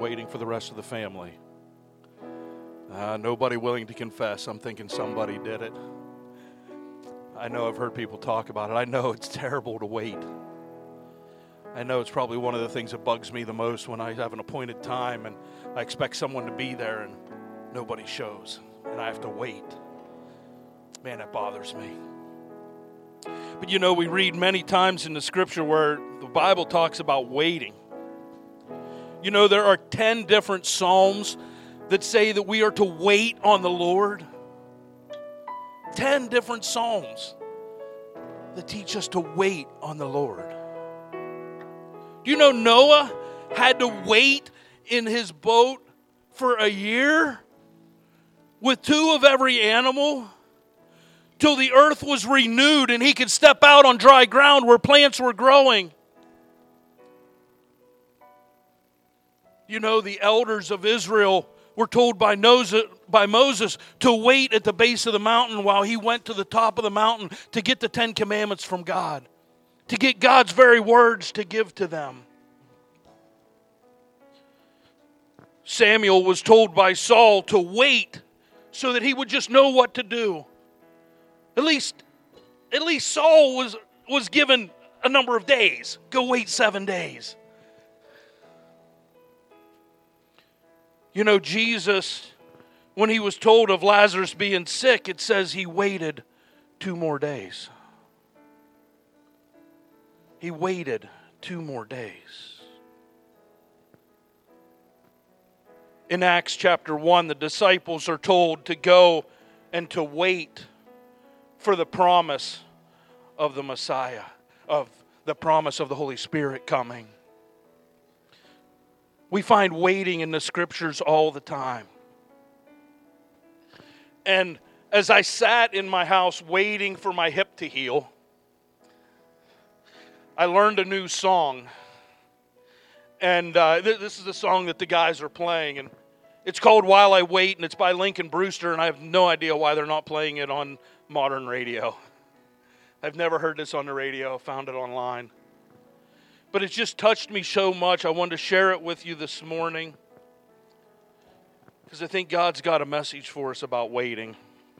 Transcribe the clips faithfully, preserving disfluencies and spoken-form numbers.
waiting for the rest of the family. Uh, nobody willing to confess. I'm thinking somebody did it. I know I've heard people talk about it. I know it's terrible to wait. I know it's probably one of the things that bugs me the most when I have an appointed time and I expect someone to be there and nobody shows and I have to wait. Man, that bothers me. But you know, we read many times in the scripture where the Bible talks about waiting. You know, there are ten different psalms that say that we are to wait on the Lord. Ten different psalms that teach us to wait on the Lord. You know, Noah had to wait in his boat for a year with two of every animal till the earth was renewed and he could step out on dry ground where plants were growing. You know, the elders of Israel were told by Moses to wait at the base of the mountain while he went to the top of the mountain to get the Ten Commandments from God, to get God's very words to give to them. Samuel was told by Saul to wait so that he would just know what to do. At least, at least Saul was, was given a number of days. Go wait seven days. You know, Jesus, when he was told of Lazarus being sick, it says he waited two more days. He waited two more days. In Acts chapter one, the disciples are told to go and to wait for the promise of the Messiah, of the promise of the Holy Spirit coming. We find waiting in the scriptures all the time. And as I sat in my house waiting for my hip to heal, I learned a new song. And uh, th- this is the song that the guys are playing. And it's called While I Wait, and it's by Lincoln Brewster. And I have no idea why they're not playing it on modern radio. I've never heard this on the radio, found it online. But it's just touched me so much, I wanted to share it with you this morning. Because I think God's got a message for us about waiting.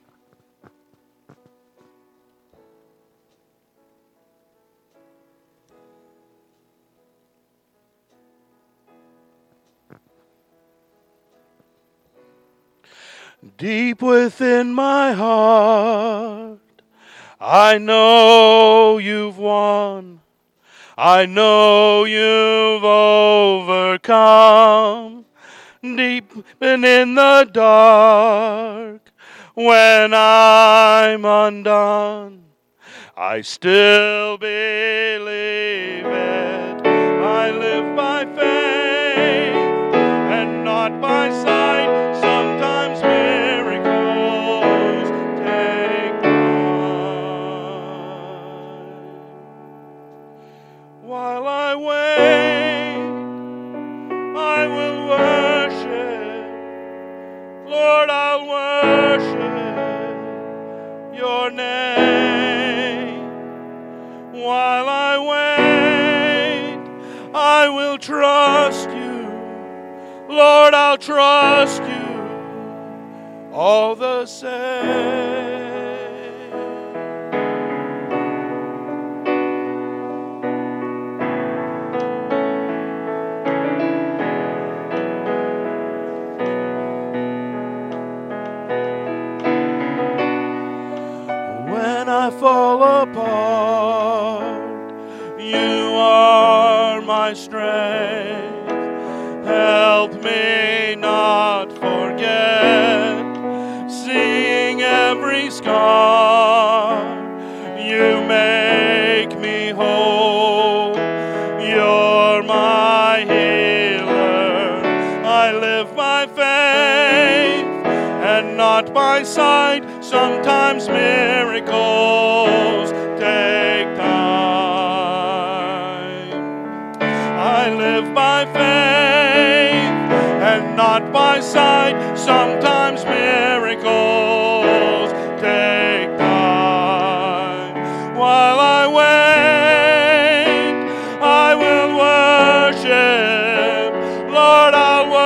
Deep within my heart, I know you've won. I know you've overcome. Deep and in the dark, when I'm undone, I still believe it. I live by faith and not by sight. Sometimes miracles take time. While I wait, I will worship. Lord, I'll worship your name. While I wait, I will trust you. Lord, I'll trust you all the same. When I fall apart, you are my strength. Help me not forget, seeing every scar, you make me whole. You're my healer. I live by faith and not by sight. Sometimes miracles take time. I live by faith and not by sight. Sometimes miracles take time. While I wait, I will worship. Lord, I'll worship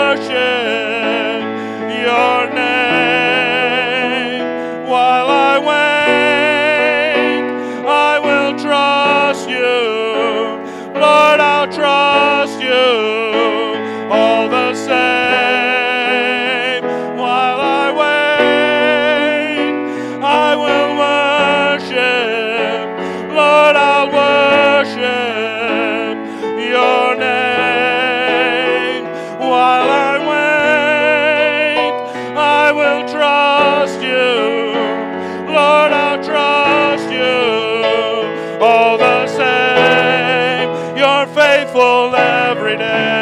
worship your name. While I wait, I will trust you. Lord, I'll trust you all the same. While I wait, I will worship. Lord, I'll worship your name. While I wait, I will trust you. Lord, I'll trust you all the same. You're faithful every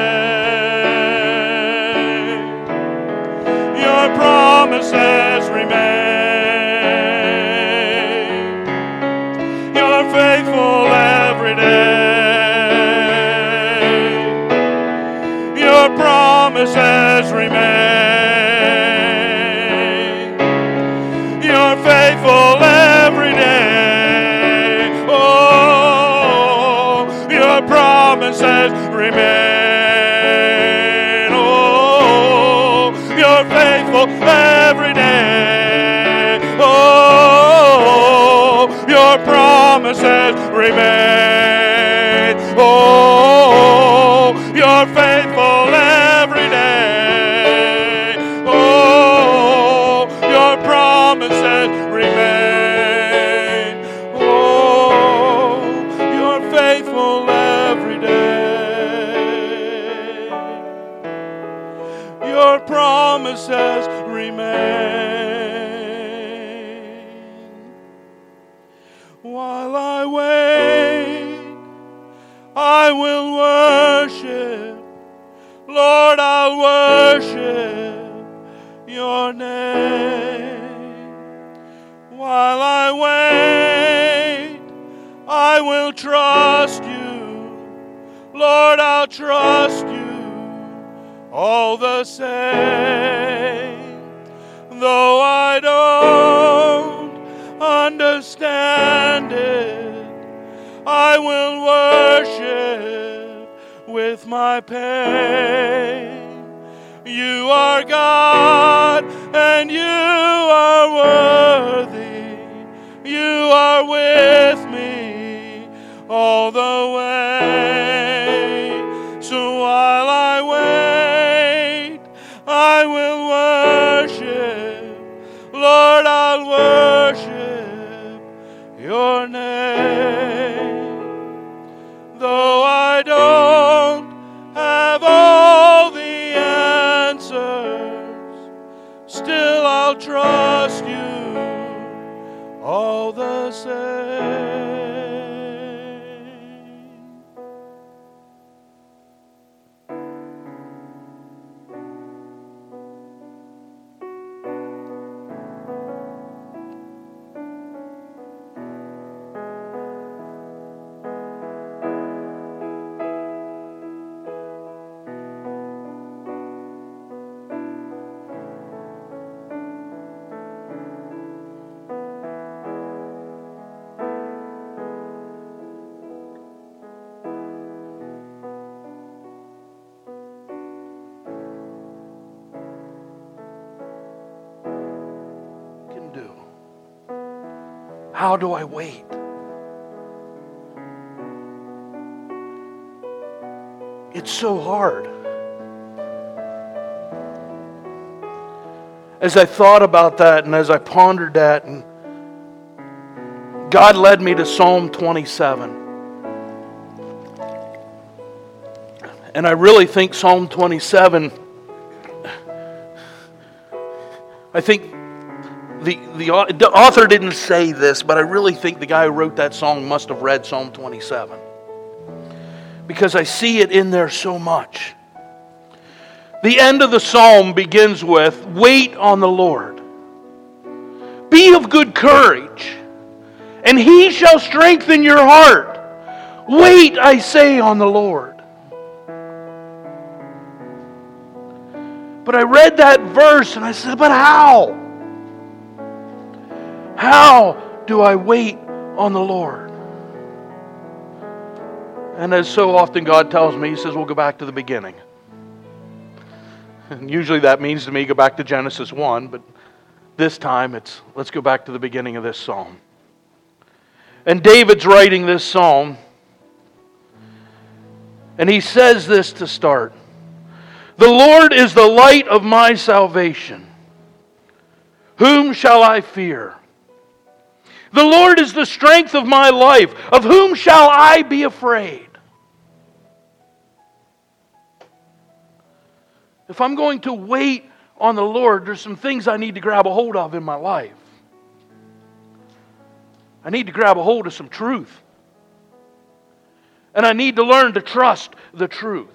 day. Your promises remain. You're faithful every day. Your promises remain. You're faithful every day. Oh, your promises remain. Oh, you're faithful every day. Oh, your promises remain. Oh, you're faithful every day. Oh, your promises remain. Oh, you're faithful every day. Your promises remain. While I wait, I will worship. Lord, I'll worship your name. While I wait, I will trust you. Lord, I'll trust you all the same. Though I don't understand it, I will worship with my pain. You are God and you are worthy. You are with me all the way. So while I wait, I will worship. Lord, I'll worship your name. Though I don't have all the answers, still I'll trust you all the same. How do I wait? It's so hard. As I thought about that and as I pondered that, and God led me to Psalm twenty-seven. And I really think Psalm twenty-seven, I think The, the, the author didn't say this, but I really think the guy who wrote that song must have read Psalm twenty-seven. Because I see it in there so much. The end of the psalm begins with, "Wait on the Lord. Be of good courage, and He shall strengthen your heart. Wait, I say, on the Lord." But I read that verse and I said, but how? How do I wait on the Lord? And as so often God tells me, He says, we'll go back to the beginning. And usually that means to me go back to Genesis one, but this time it's let's go back to the beginning of this psalm. And David's writing this psalm, and he says this to start. The Lord is the light of my salvation. Whom shall I fear? The Lord is the strength of my life. Of whom shall I be afraid? If I'm going to wait on the Lord, there's some things I need to grab a hold of in my life. I need to grab a hold of some truth. And I need to learn to trust the truth.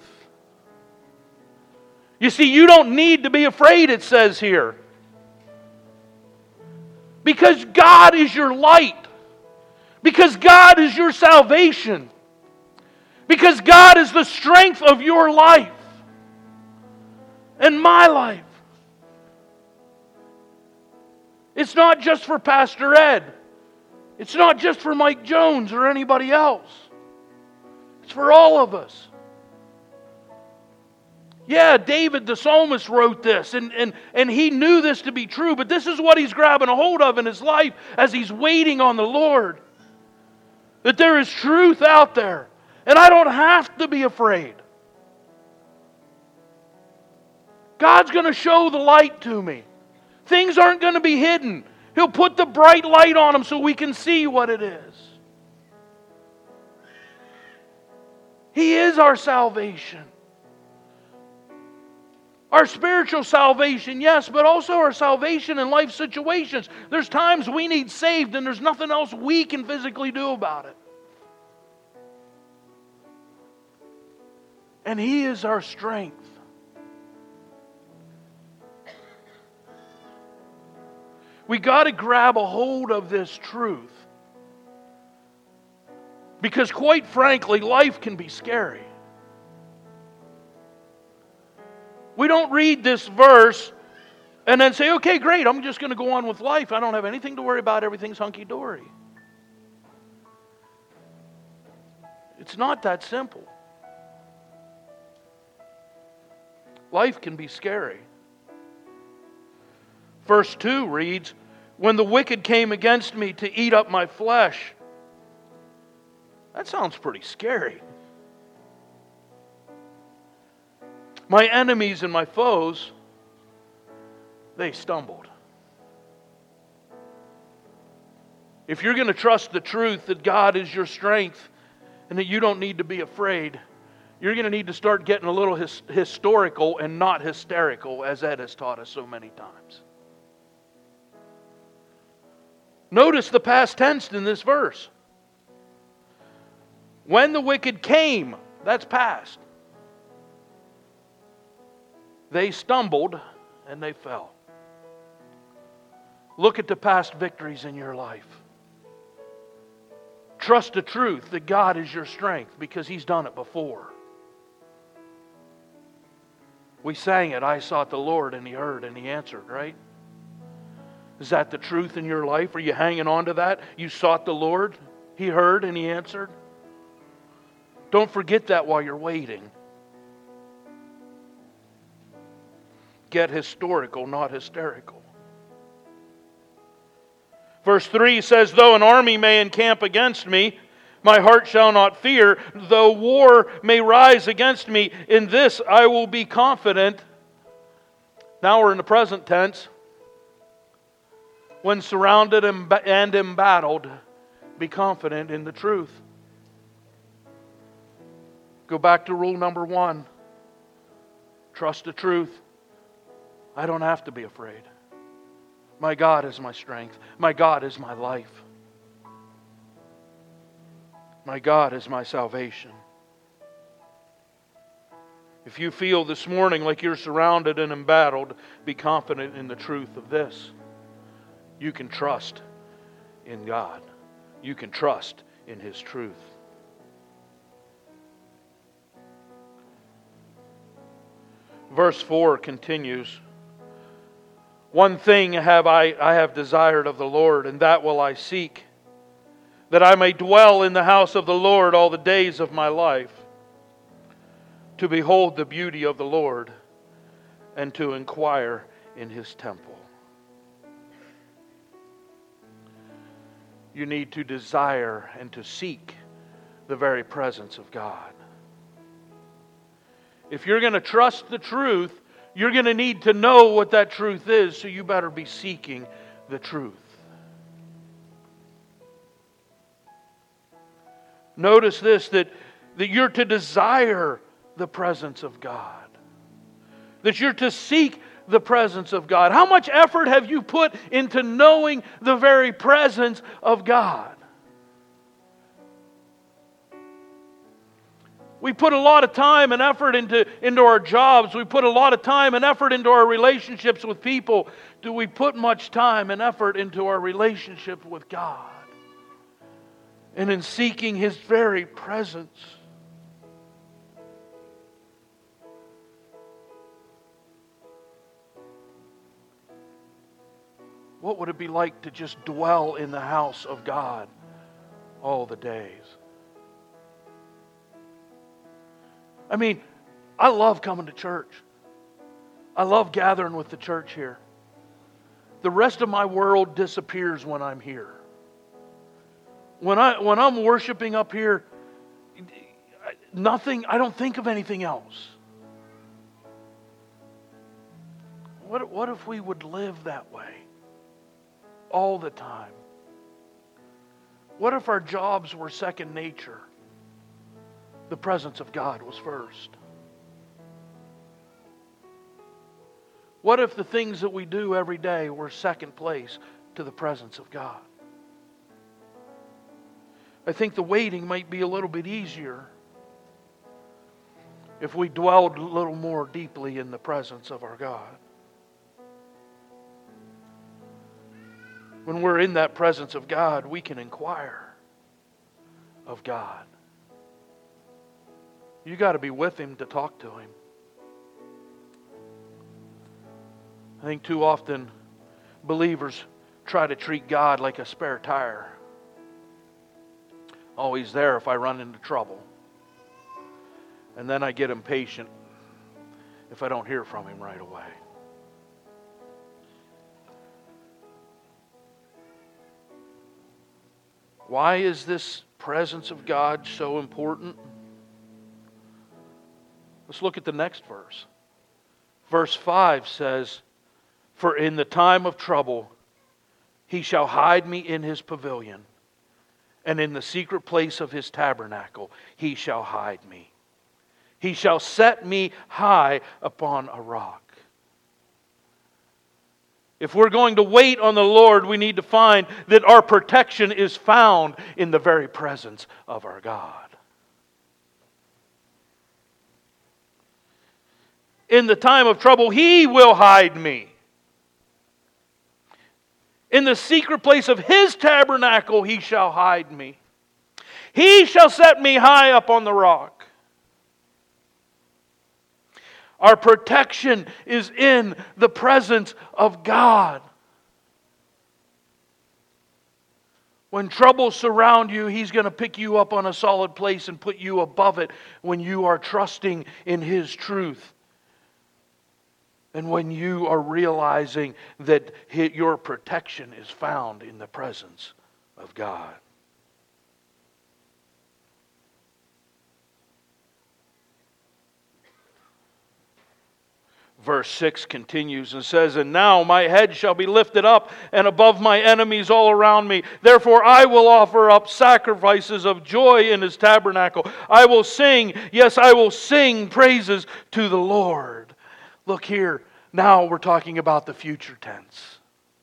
You see, you don't need to be afraid, it says here. Because God is your light. Because God is your salvation. Because God is the strength of your life. And my life. It's not just for Pastor Ed. It's not just for Mike Jones or anybody else. It's for all of us. Yeah, David the psalmist wrote this, and, and, and he knew this to be true, but this is what he's grabbing a hold of in his life as he's waiting on the Lord. That there is truth out there, and I don't have to be afraid. God's going to show the light to me. Things aren't going to be hidden. He'll put the bright light on them so we can see what it is. He is our salvation. Our spiritual salvation, yes, but also our salvation in life situations. There's times we need saved and there's nothing else we can physically do about it. And He is our strength. We got to grab a hold of this truth. Because quite frankly, life can be scary. We don't read this verse and then say, okay, great, I'm just going to go on with life. I don't have anything to worry about. Everything's hunky-dory. It's not that simple. Life can be scary. Verse two reads, when the wicked came against me to eat up my flesh. That sounds pretty scary. My enemies and my foes, they stumbled. If you're going to trust the truth that God is your strength and that you don't need to be afraid, you're going to need to start getting a little his, historical and not hysterical, as Ed has taught us so many times. Notice the past tense in this verse. When the wicked came, that's past. They stumbled and they fell. Look at the past victories in your life. Trust the truth that God is your strength because He's done it before. We sang it, I sought the Lord and He heard and He answered, right? Is that the truth in your life? Are you hanging on to that? You sought the Lord, He heard and He answered. Don't forget that while you're waiting. Get historical, not hysterical. Verse three says, though an army may encamp against me, my heart shall not fear. Though war may rise against me, in this I will be confident. Now we're in the present tense. When surrounded and embattled, be confident in the truth. Go back to rule number one. Trust the truth. I don't have to be afraid. My God is my strength. My God is my life. My God is my salvation. If you feel this morning like you're surrounded and embattled, be confident in the truth of this. You can trust in God. You can trust in His truth. Verse four continues, one thing have I, I have desired of the Lord, and that will I seek, that I may dwell in the house of the Lord all the days of my life, to behold the beauty of the Lord, and to inquire in His temple. You need to desire and to seek the very presence of God. If you're going to trust the truth, you're going to need to know what that truth is, so you better be seeking the truth. Notice this, that, that you're to desire the presence of God. That you're to seek the presence of God. How much effort have you put into knowing the very presence of God? We put a lot of time and effort into, into our jobs. We put a lot of time and effort into our relationships with people. Do we put much time and effort into our relationship with God? And in seeking His very presence? What would it be like to just dwell in the house of God all the days? I mean, I love coming to church. I love gathering with the church here. The rest of my world disappears when I'm here. When I when I'm worshiping up here, nothing, I don't think of anything else. What, what if we would live that way all the time? What if our jobs were second nature? The presence of God was first. What if the things that we do every day were second place to the presence of God? I think the waiting might be a little bit easier if we dwelled a little more deeply in the presence of our God. When we're in that presence of God, we can inquire of God. You got to be with Him to talk to Him. I think too often believers try to treat God like a spare tire. Always there if I run into trouble. And then I get impatient if I don't hear from Him right away. Why is this presence of God so important? Let's look at the next verse. Verse five says, "For in the time of trouble He shall hide me in His pavilion, and in the secret place of His tabernacle He shall hide me. He shall set me high upon a rock." If we're going to wait on the Lord, we need to find that our protection is found in the very presence of our God. In the time of trouble, He will hide me. In the secret place of His tabernacle, He shall hide me. He shall set me high up on the rock. Our protection is in the presence of God. When troubles surround you, He's going to pick you up on a solid place and put you above it when you are trusting in His truth. And when you are realizing that your protection is found in the presence of God. Verse six continues and says, "And now my head shall be lifted up and above my enemies all around me. Therefore I will offer up sacrifices of joy in His tabernacle. I will sing, yes, I will sing praises to the Lord." Look here, now we're talking about the future tense.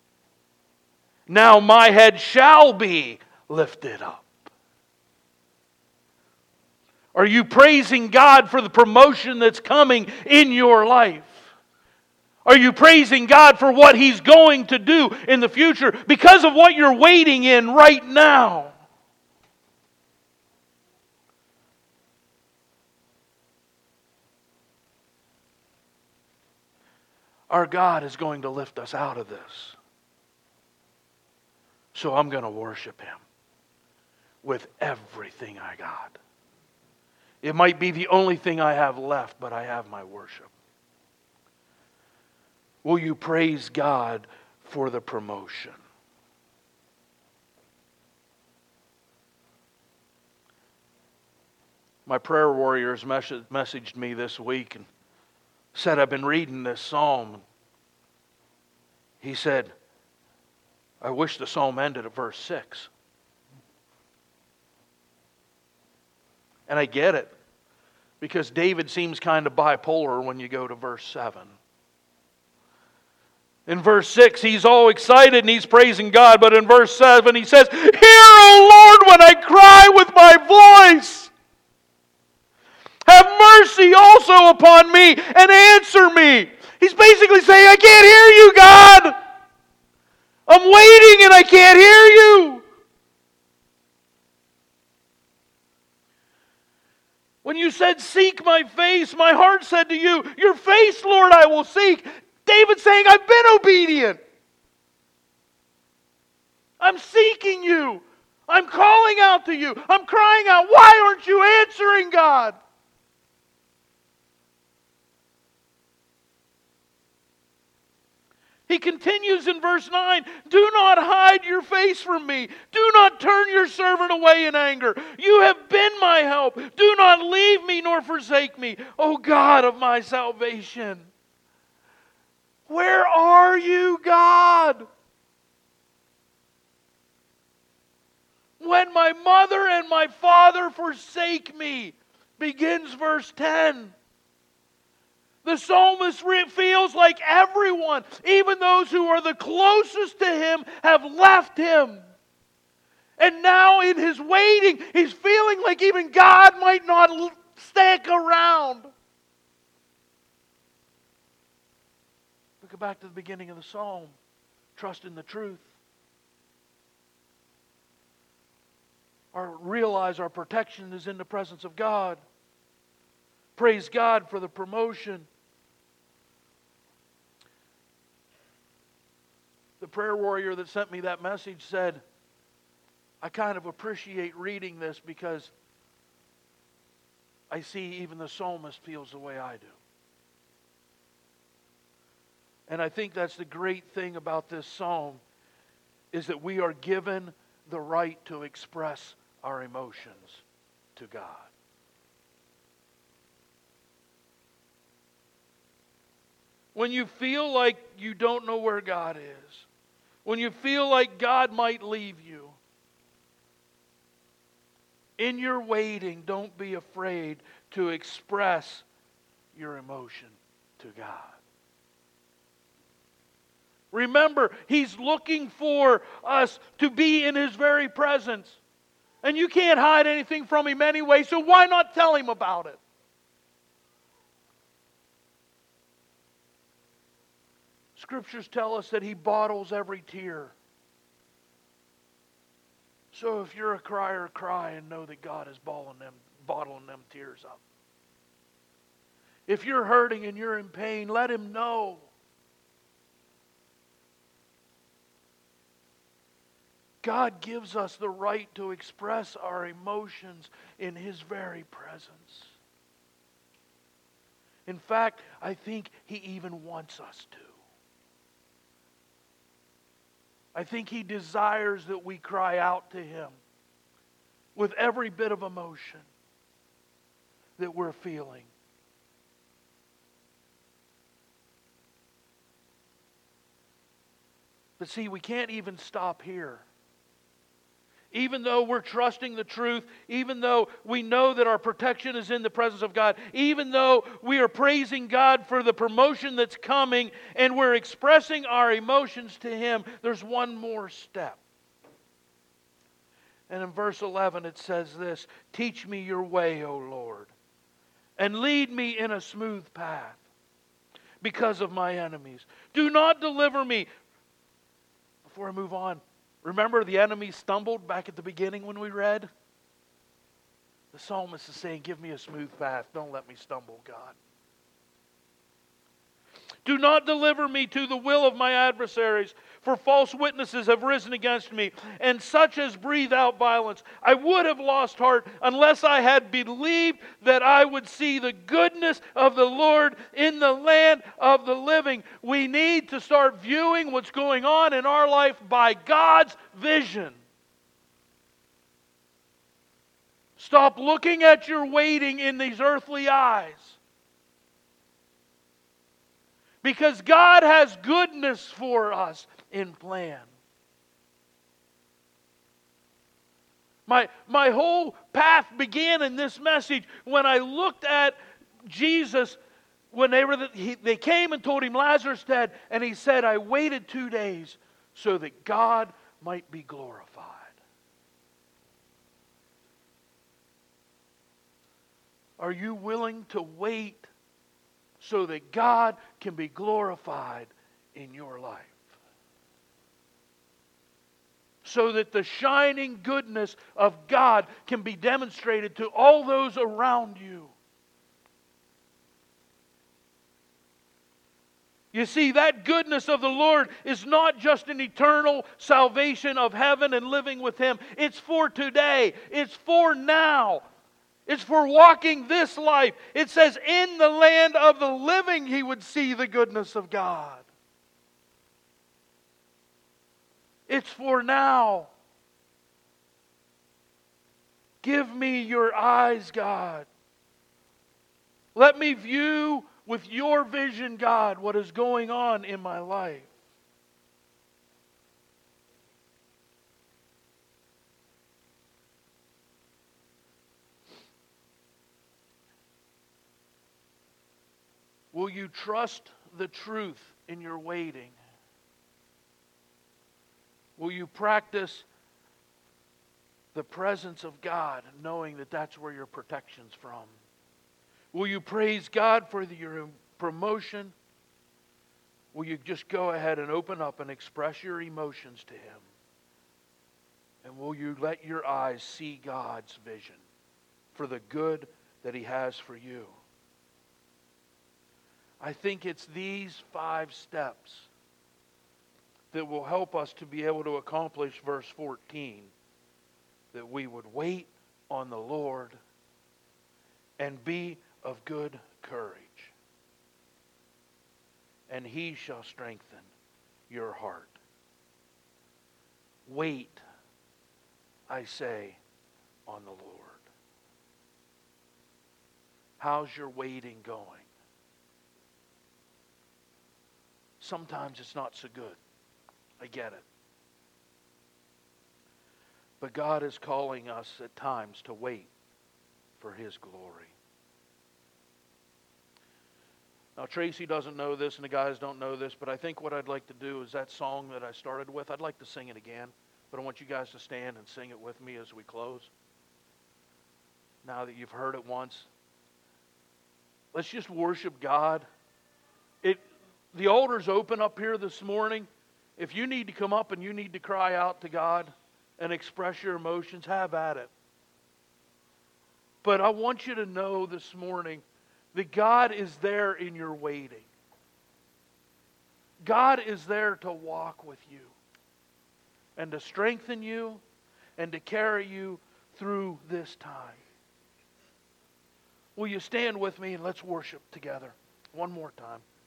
Now my head shall be lifted up. Are you praising God for the promotion that's coming in your life? Are you praising God for what He's going to do in the future because of what you're waiting in right now? Our God is going to lift us out of this. So I'm going to worship Him with everything I got. It might be the only thing I have left, but I have my worship. will you praise God for the promotion? My prayer warriors messaged me this week and said, I've been reading this psalm. He said, I wish the psalm ended at verse six. And I get it, because David seems kind of bipolar when you go to verse seven. In verse six, he's all excited and he's praising God. But in verse seven, he says, Hear, O Lord, when I cry with my voice. Have mercy also upon me and answer me. He's basically saying, I can't hear you, God. I'm waiting and I can't hear you. When you said, seek my face, my heart said to you, your face, Lord, I will seek. David's saying, I've been obedient. I'm seeking you. I'm calling out to you. I'm crying out, why aren't you answering, God? He continues in verse nine, do not hide your face from me. Do not turn your servant away in anger. You have been my help. Do not leave me nor forsake me, O God of my salvation. Where are you, God? When my mother and my father forsake me, begins verse ten. The psalmist feels like everyone, even those who are the closest to him, have left him. And now in his waiting, he's feeling like even God might not stick around. Look back to the beginning of the psalm. Trust in the truth. Or realize our protection is in the presence of God. Praise God for the promotion. The prayer warrior that sent me that message said, I kind of appreciate reading this because I see even the psalmist feels the way I do. And I think that's the great thing about this psalm, is that we are given the right to express our emotions to God. When you feel like you don't know where God is, when you feel like God might leave you, in your waiting, don't be afraid to express your emotion to God. Remember, He's looking for us to be in His very presence. And you can't hide anything from Him anyway, so why not tell Him about it? Scriptures tell us that He bottles every tear. So if you're a crier, cry and know that God is bottling them, bottling them tears up. If you're hurting and you're in pain, let Him know. God gives us the right to express our emotions in His very presence. In fact, I think He even wants us to. I think He desires that we cry out to Him with every bit of emotion that we're feeling. But see, we can't even stop here. Even though we're trusting the truth, even though we know that our protection is in the presence of God, even though we are praising God for the promotion that's coming and we're expressing our emotions to Him, there's one more step. And in verse eleven it says this, teach me your way, O Lord, and lead me in a smooth path because of my enemies. Do not deliver me. Before I move on, remember the enemy stumbled back at the beginning when we read? The psalmist is saying, give me a smooth path. Don't let me stumble, God. Do not deliver me to the will of my adversaries, For false witnesses have risen against me, and such as breathe out violence. I would have lost heart unless I had believed that I would see the goodness of the Lord in the land of the living. We need to start viewing what's going on in our life by God's vision. Stop looking at your waiting in these earthly eyes. Because God has goodness for us in plan. My, my whole path began in this message when I looked at Jesus when they, were the, he, they came and told him Lazarus dead, and he said, I waited two days so that God might be glorified. Are you willing to wait so that God can be glorified in your life? So that the shining goodness of God can be demonstrated to all those around you. You see, that goodness of the Lord is not just an eternal salvation of heaven and living with Him. It's for today. It's for now. It's for walking this life. It says, in the land of the living he would see the goodness of God. It's for now. Give me your eyes, God. Let me view with your vision, God, what is going on in my life. Will you trust the truth in your waiting? Will you practice the presence of God, knowing that that's where your protection's from? Will you praise God for the, your promotion? Will you just go ahead and open up and express your emotions to Him? And will you let your eyes see God's vision for the good that He has for you? I think it's these five steps that will help us to be able to accomplish verse fourteen. That we would wait on the Lord and be of good courage. And He shall strengthen your heart. Wait, I say, on the Lord. How's your waiting going? Sometimes it's not so good. I get it. But God is calling us at times to wait for His glory. Now, Tracy doesn't know this and the guys don't know this, but I think what I'd like to do is that song that I started with, I'd like to sing it again. But I want you guys to stand and sing it with me as we close. Now that you've heard it once, let's just worship God. It The altar's open up here this morning. If you need to come up and you need to cry out to God and express your emotions, have at it. But I want you to know this morning that God is there in your waiting. God is there to walk with you and to strengthen you and to carry you through this time. Will you stand with me and let's worship together one more time?